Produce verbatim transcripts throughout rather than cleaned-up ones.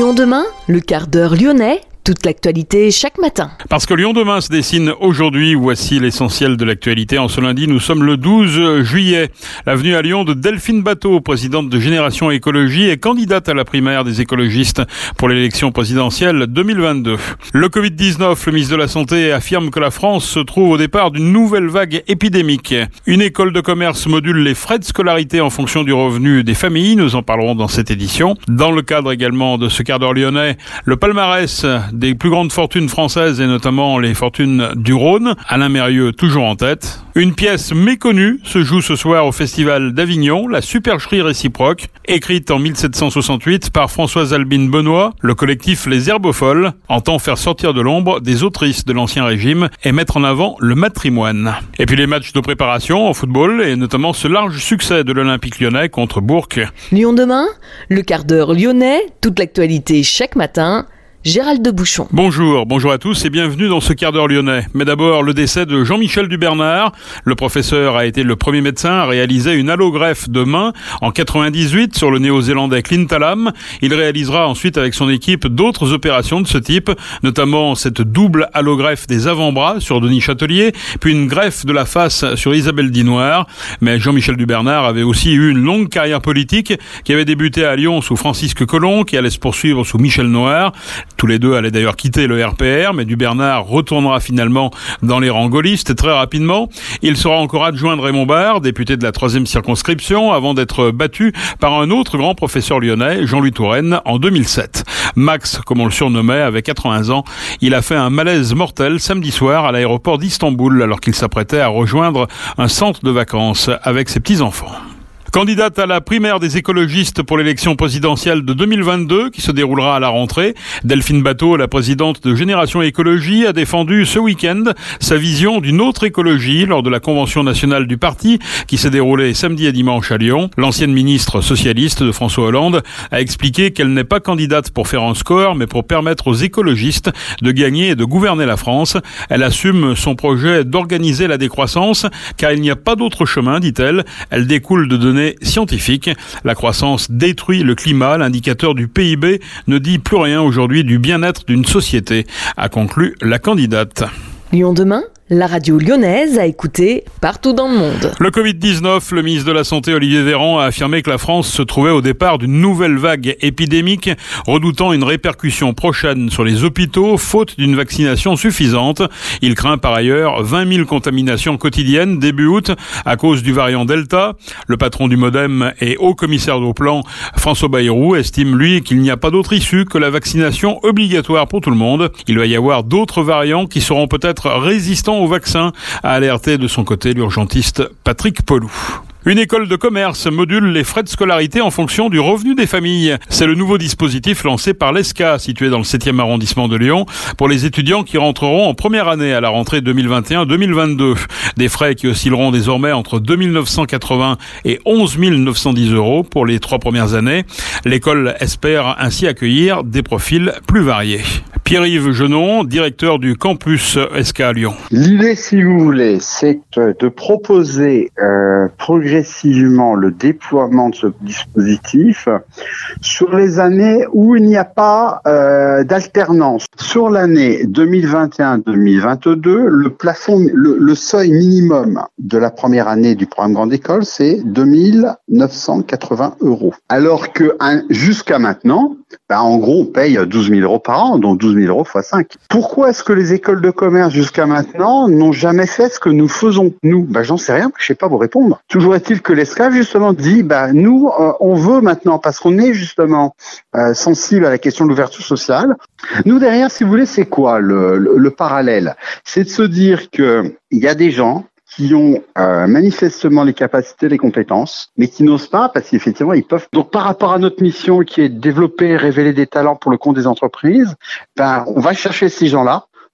Lyon demain, le quart d'heure lyonnais, toute l'actualité chaque matin. Parce que Lyon demain se dessine aujourd'hui, voici l'essentiel de l'actualité. En ce lundi, nous sommes le douze juillet. L'avenue à Lyon de Delphine Batho, présidente de Génération Écologie et candidate à la primaire des écologistes pour l'élection présidentielle deux mille vingt-deux. Le covid dix-neuf, le ministre de la Santé affirme que la France se trouve au départ d'une nouvelle vague épidémique. Une école de commerce module les frais de scolarité en fonction du revenu des familles. Nous en parlerons dans cette édition. Dans le cadre également de ce quart d'heure lyonnais, le palmarès des plus grandes fortunes françaises et notamment les fortunes du Rhône. Alain Mérieux toujours en tête. Une pièce méconnue se joue ce soir au Festival d'Avignon, la Supercherie réciproque, écrite en mille sept cent soixante-huit par Françoise Albine Benoît. Le collectif Les Herbes Folles entend faire sortir de l'ombre des autrices de l'Ancien Régime et mettre en avant le matrimoine. Et puis les matchs de préparation en football et notamment ce large succès de l'Olympique lyonnais contre Bourg. Lyon demain, le quart d'heure lyonnais, toute l'actualité chaque matin. Gérald de Bouchon. Bonjour, bonjour à tous et bienvenue dans ce quart d'heure lyonnais. Mais d'abord, le décès de Jean-Michel Dubernard. Le professeur a été le premier médecin à réaliser une allogreffe de main en quatre-vingt-dix-huit sur le néo-zélandais Clint Hallam. Il réalisera ensuite avec son équipe d'autres opérations de ce type, notamment cette double allogreffe des avant-bras sur Denis Châtelier, puis une greffe de la face sur Isabelle Dinoire. Mais Jean-Michel Dubernard avait aussi eu une longue carrière politique qui avait débuté à Lyon sous Francisque Collomb, qui allait se poursuivre sous Michel Noir. Tous les deux allaient d'ailleurs quitter le R P R, mais Dubernard retournera finalement dans les rangs gaullistes très rapidement. Il sera encore adjoint de Raymond Barre, député de la troisième circonscription, avant d'être battu par un autre grand professeur lyonnais, Jean-Louis Touraine, en deux mille sept. Max, comme on le surnommait, avait quatre-vingts ans. Il a fait un malaise mortel samedi soir à l'aéroport d'Istanbul, alors qu'il s'apprêtait à rejoindre un centre de vacances avec ses petits-enfants. Candidate à la primaire des écologistes pour l'élection présidentielle de deux mille vingt-deux, qui se déroulera à la rentrée, Delphine Batho, la présidente de Génération Écologie, a défendu ce week-end sa vision d'une autre écologie lors de la convention nationale du parti, qui s'est déroulée samedi et dimanche à Lyon. L'ancienne ministre socialiste de François Hollande a expliqué qu'elle n'est pas candidate pour faire un score, mais pour permettre aux écologistes de gagner et de gouverner la France. Elle assume son projet d'organiser la décroissance, car il n'y a pas d'autre chemin, dit-elle. Elle découle de données scientifique. La croissance détruit le climat. L'indicateur du P I B ne dit plus rien aujourd'hui du bien-être d'une société, a conclu la candidate. Lyon demain, la radio lyonnaise a écouté partout dans le monde. Le covid dix-neuf, le ministre de la Santé Olivier Véran a affirmé que la France se trouvait au départ d'une nouvelle vague épidémique, redoutant une répercussion prochaine sur les hôpitaux, faute d'une vaccination suffisante. Il craint par ailleurs vingt mille contaminations quotidiennes début août à cause du variant Delta. Le patron du Modem et haut commissaire au plan, François Bayrou, estime lui qu'il n'y a pas d'autre issue que la vaccination obligatoire pour tout le monde. Il va y avoir d'autres variants qui seront peut-être résistants au vaccin, a alerté de son côté l'urgentiste Patrick Pelloux. Une école de commerce module les frais de scolarité en fonction du revenu des familles. C'est le nouveau dispositif lancé par l'E S C A, situé dans le septième arrondissement de Lyon, pour les étudiants qui rentreront en première année à la rentrée deux mille vingt et un deux mille vingt-deux. Des frais qui oscilleront désormais entre deux mille neuf cent quatre-vingts et onze mille neuf cent dix euros pour les trois premières années. L'école espère ainsi accueillir des profils plus variés. Pierre-Yves Genon, directeur du campus E S C A à Lyon. L'idée, si vous voulez, c'est de proposer euh, progressivement le déploiement de ce dispositif sur les années où il n'y a pas euh, d'alternance. Sur l'année deux mille vingt et un deux mille vingt-deux, le plafond, le, le seuil minimum de la première année du programme Grande École, c'est deux mille neuf cent quatre-vingts euros. Alors que un, jusqu'à maintenant, ben, en gros, on paye douze mille euros par an, donc douze mille euros fois cinq. Pourquoi est-ce que les écoles de commerce jusqu'à maintenant n'ont jamais fait ce que nous faisons, nous? Ben, j'en sais rien, je sais pas vous répondre. Toujours est-il que l'E S C A, justement, dit, ben, nous, euh, on veut maintenant, parce qu'on est justement euh, sensible à la question de l'ouverture sociale. Nous, derrière, si vous voulez, c'est quoi le, le, le parallèle? C'est de se dire que il y a des gens qui ont euh, manifestement les capacités, les compétences, mais qui n'osent pas parce qu'effectivement, ils peuvent. Donc, par rapport à notre mission qui est de développer et révéler des talents pour le compte des entreprises, ben, on va chercher ces gens-là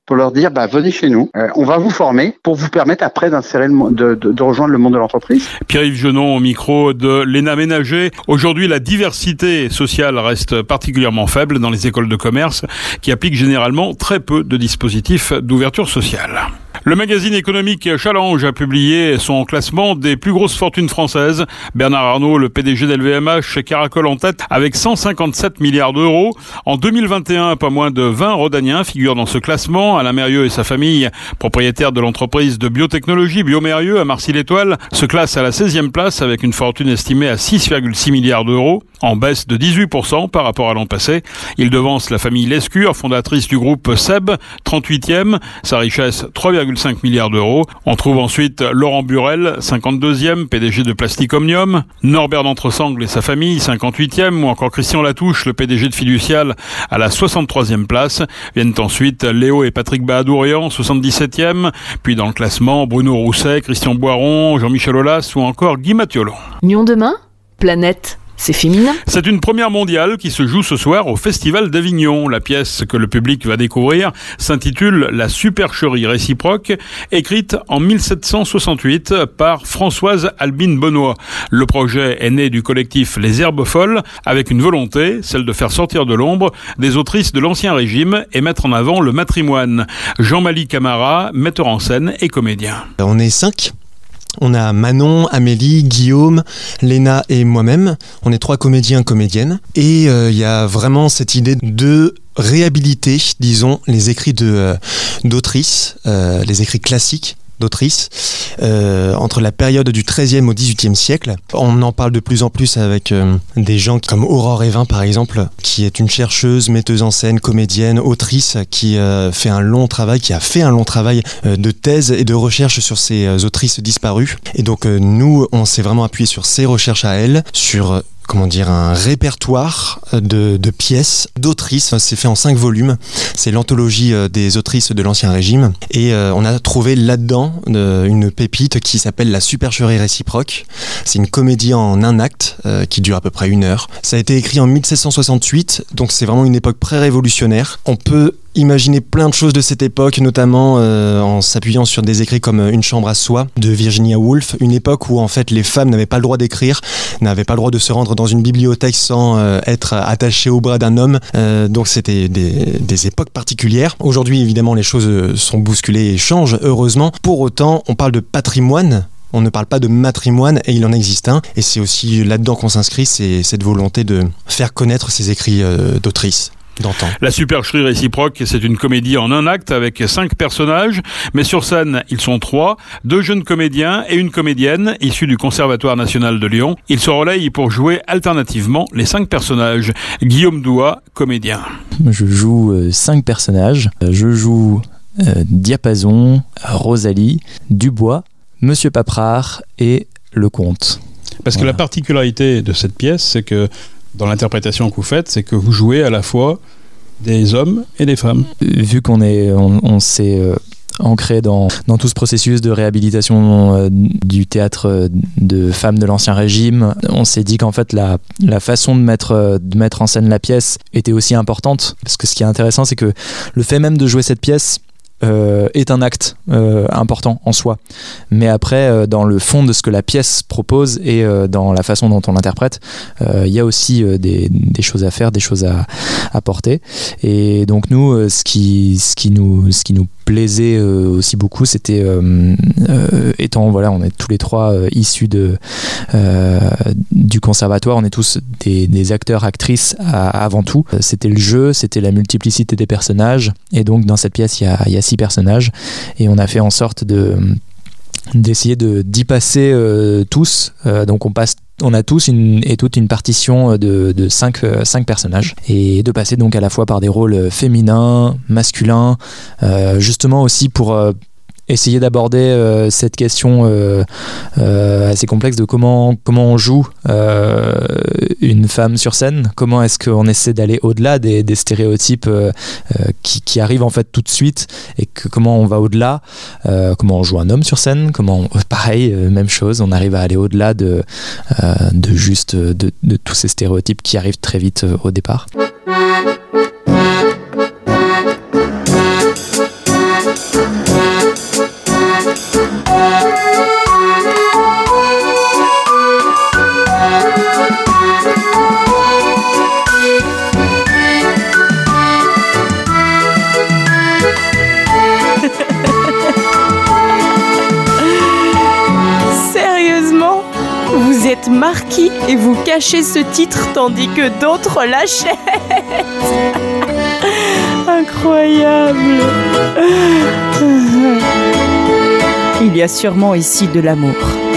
pour leur dire bah, venez chez nous, euh, on va vous former pour vous permettre après d'insérer le, de, de, de rejoindre le monde de l'entreprise. Pierre-Yves Genon au micro de Léna Ménager. Aujourd'hui, la diversité sociale reste particulièrement faible dans les écoles de commerce qui appliquent généralement très peu de dispositifs d'ouverture sociale. Le magazine économique Challenge a publié son classement des plus grosses fortunes françaises. Bernard Arnault, le P D G d'L V M H, caracole en tête avec cent cinquante-sept milliards d'euros. En deux mille vingt et un, pas moins de vingt Rodaniens figurent dans ce classement. Alain Mérieux et sa famille, propriétaires de l'entreprise de biotechnologie Biomérieux à Marcy-l'Étoile, se classent à la seizième place avec une fortune estimée à six virgule six milliards d'euros, en baisse de dix-huit pour cent par rapport à l'an passé. Il devance la famille Lescure, fondatrice du groupe Seb, trente-huitième, sa richesse trois virgule cinq milliards d'euros. On trouve ensuite Laurent Burel, cinquante-deuxième, P D G de Plastic Omnium, Norbert d'Entresangles et sa famille, cinquante-huitième, ou encore Christian Latouche, le P D G de Fiducial, à la soixante-troisième place. Viennent ensuite Léo et Patrick Bahadourian, soixante-dix-septième, puis dans le classement, Bruno Rousset, Christian Boiron, Jean-Michel Aulas ou encore Guy Mathiolon. Lyon demain, planète. C'est féminin. C'est une première mondiale qui se joue ce soir au Festival d'Avignon. La pièce que le public va découvrir s'intitule La supercherie réciproque, écrite en mille sept cent soixante-huit par Françoise Albine Benoît. Le projet est né du collectif Les Herbes Folles, avec une volonté, celle de faire sortir de l'ombre des autrices de l'Ancien Régime et mettre en avant le matrimoine. Jean-Malie Camara, metteur en scène et comédien. On est cinq. On a Manon, Amélie, Guillaume, Léna et moi-même. On est trois comédiens, comédiennes. Et il euh, y a vraiment cette idée de réhabiliter, disons, les écrits de, euh, d'autrices, euh, les écrits classiques d'autrices, euh, entre la période du treizième au dix-huitième siècle. On en parle de plus en plus avec euh, des gens comme Aurore Evin, par exemple, qui est une chercheuse, metteuse en scène, comédienne, autrice, qui euh, fait un long travail, qui a fait un long travail euh, de thèse et de recherche sur ces euh, autrices disparues. Et donc euh, nous, on s'est vraiment appuyé sur ces recherches à elle, sur... Euh, comment dire, un répertoire de, de pièces d'autrices. C'est fait en cinq volumes. C'est l'anthologie des autrices de l'Ancien Régime. Et euh, on a trouvé là-dedans euh, une pépite qui s'appelle La supercherie réciproque. C'est une comédie en un acte euh, qui dure à peu près une heure. Ça a été écrit en mille sept cent soixante-huit, donc c'est vraiment une époque pré-révolutionnaire. On peut imaginer plein de choses de cette époque, notamment euh, en s'appuyant sur des écrits comme Une chambre à soi de Virginia Woolf, une époque où en fait les femmes n'avaient pas le droit d'écrire, n'avaient pas le droit de se rendre dans une bibliothèque sans euh, être attachées au bras d'un homme, euh, donc c'était des, des époques particulières. Aujourd'hui évidemment les choses sont bousculées et changent, heureusement. Pour autant on parle de patrimoine, on ne parle pas de matrimoine et il en existe un, et c'est aussi là-dedans qu'on s'inscrit, c'est cette volonté de faire connaître ces écrits euh, d'autrices. D'antan. La supercherie réciproque, c'est une comédie en un acte avec cinq personnages, mais sur scène, ils sont trois, deux jeunes comédiens et une comédienne issus du Conservatoire national de Lyon. Ils se relayent pour jouer alternativement les cinq personnages. Guillaume Douat, comédien. Je joue euh, cinq personnages. Je joue euh, Diapason, Rosalie, Dubois, Monsieur Paprard et le comte. Parce voilà. Que la particularité de cette pièce, c'est que dans l'interprétation que vous faites, c'est que vous jouez à la fois des hommes et des femmes. Vu qu'on est, on, on s'est euh, ancré dans, dans tout ce processus de réhabilitation euh, du théâtre euh, de femmes de l'Ancien Régime, on s'est dit qu'en fait la, la façon de mettre, euh, de mettre en scène la pièce était aussi importante. Parce que ce qui est intéressant, c'est que le fait même de jouer cette pièce Euh, est un acte euh, important en soi, mais après euh, dans le fond de ce que la pièce propose et euh, dans la façon dont on l'interprète, il euh, y a aussi euh, des, des choses à faire, des choses à, à porter. Et donc nous euh, ce qui ce qui nous ce qui nous plaisait euh, aussi beaucoup, c'était euh, euh, étant voilà, on est tous les trois euh, issus de euh, du conservatoire, on est tous des, des acteurs actrices à, avant tout. C'était le jeu, c'était la multiplicité des personnages, et donc dans cette pièce il y a il y a six personnages et on a fait en sorte de d'essayer de d'y passer euh, tous. Euh, donc on passe on a tous une, et toute une partition de, de cinq, euh, cinq personnages, et de passer donc à la fois par des rôles féminins, masculins, euh, justement aussi pour euh, essayer d'aborder euh, cette question euh, euh, assez complexe de comment, comment on joue euh, une femme sur scène, comment est-ce qu'on essaie d'aller au-delà des, des stéréotypes euh, euh, qui, qui arrivent en fait tout de suite, et que, comment on va au-delà, euh, comment on joue un homme sur scène, comment on, pareil, euh, même chose, on arrive à aller au-delà de, euh, de juste de, de tous ces stéréotypes qui arrivent très vite euh, au départ. Vous êtes marquis et vous cachez ce titre tandis que d'autres l'achètent. Incroyable. Il y a sûrement ici de l'amour.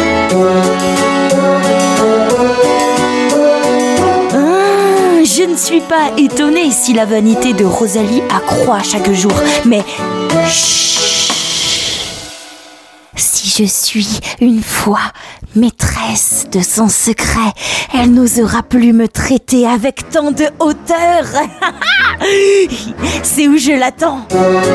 Ah, je ne suis pas étonnée si la vanité de Rosalie accroît chaque jour, mais chut. Si je suis une fois maîtresse de son secret, elle n'osera plus me traiter avec tant de hauteur. C'est où je l'attends.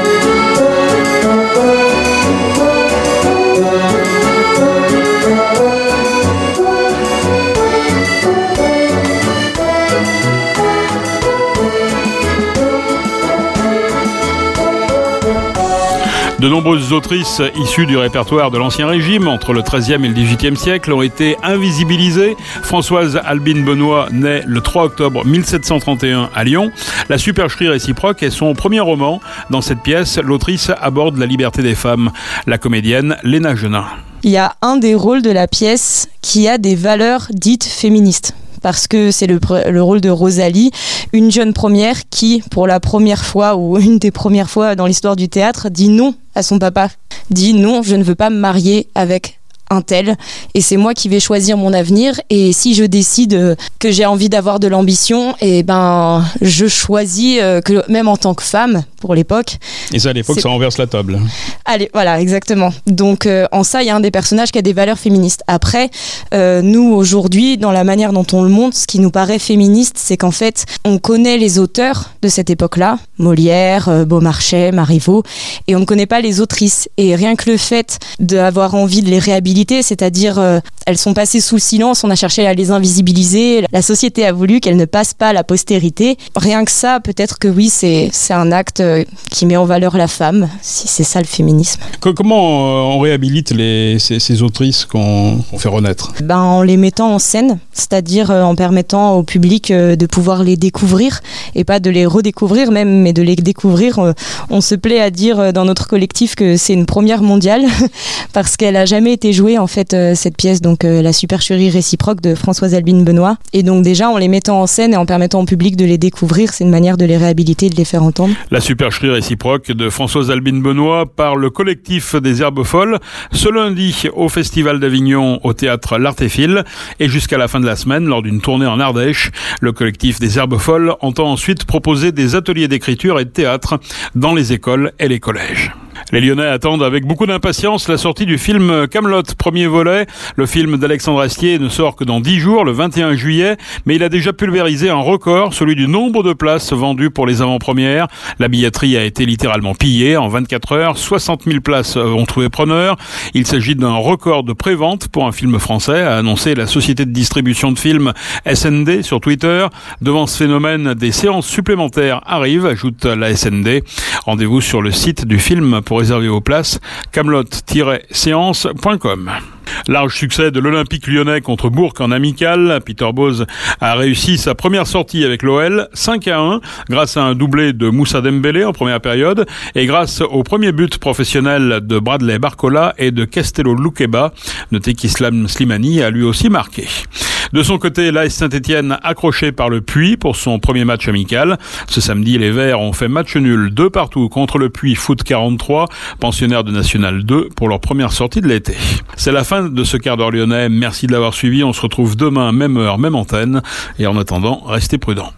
De nombreuses autrices issues du répertoire de l'Ancien Régime, entre le treizième et le dix-huitième siècle, ont été invisibilisées. Françoise Albine Benoît naît le trois octobre mille sept cent trente et un à Lyon. La supercherie réciproque est son premier roman. Dans cette pièce, l'autrice aborde la liberté des femmes. La comédienne Léna Genin. Il y a un des rôles de la pièce qui a des valeurs dites féministes. Parce que c'est le, le rôle de Rosalie, une jeune première qui, pour la première fois ou une des premières fois dans l'histoire du théâtre, dit non à son papa. Dit non, je ne veux pas me marier avec un tel et c'est moi qui vais choisir mon avenir, et si je décide que j'ai envie d'avoir de l'ambition, et ben je choisis que même en tant que femme pour l'époque. Et ça à l'époque c'est... ça renverse la table. Allez, voilà, exactement. Donc euh, en ça il y a un des personnages qui a des valeurs féministes. Après euh, nous aujourd'hui dans la manière dont on le montre, ce qui nous paraît féministe, c'est qu'en fait on connaît les auteurs de cette époque-là, Molière, euh, Beaumarchais, Marivaux, et on ne connaît pas les autrices, et rien que le fait d'avoir envie de les réhabiliter, c'est-à-dire euh, elles sont passées sous le silence, on a cherché à les invisibiliser, la société a voulu qu'elles ne passent pas à la postérité. Rien que ça, peut-être que oui, c'est, c'est un acte euh, qui met en valeur la femme, si c'est ça le féminisme. Comment euh, on réhabilite les, ces, ces autrices qu'on, qu'on fait renaître ? Ben, en les mettant en scène, c'est-à-dire euh, en permettant au public euh, de pouvoir les découvrir, et pas de les redécouvrir même, mais de les découvrir. Euh, on se plaît à dire euh, dans notre collectif que c'est une première mondiale, parce qu'elle n'a jamais été jouée en fait euh, cette pièce, donc euh, la supercherie réciproque de Françoise Albine Benoît, et donc déjà en les mettant en scène et en permettant au public de les découvrir, c'est une manière de les réhabiliter et de les faire entendre. La supercherie réciproque de Françoise Albine Benoît par le collectif des Herbes Folles, ce lundi au Festival d'Avignon au théâtre L'Artéfil, et jusqu'à la fin de la semaine lors d'une tournée en Ardèche. Le collectif des Herbes Folles entend ensuite proposer des ateliers d'écriture et de théâtre dans les écoles et les collèges. Les Lyonnais attendent avec beaucoup d'impatience la sortie du film Kaamelott, premier volet. Le film d'Alexandre Astier ne sort que dans dix jours, le vingt et un juillet, mais il a déjà pulvérisé un record, celui du nombre de places vendues pour les avant-premières. La billetterie a été littéralement pillée en vingt-quatre heures. soixante mille places ont trouvé preneur. Il s'agit d'un record de pré-vente pour un film français, a annoncé la société de distribution de films S N D sur Twitter. Devant ce phénomène, des séances supplémentaires arrivent, ajoute la S N D. Rendez-vous sur le site du film pour réserver vos places, kaamelott tiret séance point com. Large succès de l'Olympique lyonnais contre Bourg en amical. Peter Bosz a réussi sa première sortie avec l'O L, cinq à un, grâce à un doublé de Moussa Dembélé en première période, et grâce au premier but professionnel de Bradley Barcola et de Castello Luqueba. Notez qu'Islam Slimani a lui aussi marqué. De son côté, l'A S Saint-Étienne accroché par le Puy pour son premier match amical. Ce samedi, les Verts ont fait match nul deux partout contre le Puy Foot quarante-trois, pensionnaire de National deux, pour leur première sortie de l'été. C'est la fin de ce quart d'heure lyonnais. Merci de l'avoir suivi. On se retrouve demain, même heure, même antenne. Et en attendant, restez prudents.